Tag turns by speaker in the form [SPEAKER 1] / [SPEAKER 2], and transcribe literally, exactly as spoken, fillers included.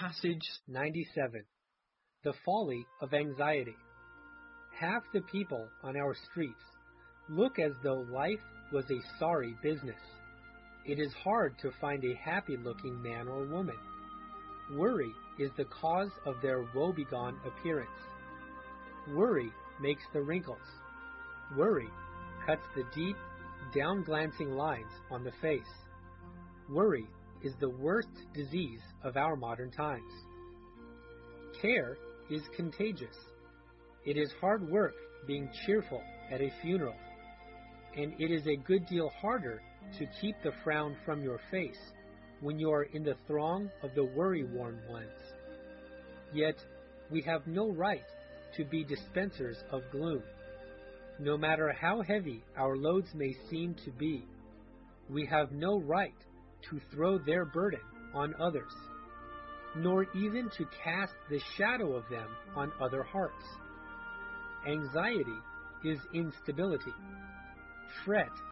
[SPEAKER 1] Passage
[SPEAKER 2] ninety-seven. The Folly of Anxiety. Half the people on our streets look as though life was a sorry business. It is hard to find a happy-looking man or woman. Worry is the cause of their woebegone appearance. Worry makes the wrinkles. Worry cuts the deep, down-glancing lines on the face. Worry is the worst disease of our modern times. Care is contagious. It is hard work being cheerful at a funeral, and it is a good deal harder to keep the frown from your face when you are in the throng of the worry-worn ones. Yet, we have no right to be dispensers of gloom. No matter how heavy our loads may seem to be, we have no right to throw their burden on others, nor even to cast the shadow of them on other hearts. Anxiety is instability. Fret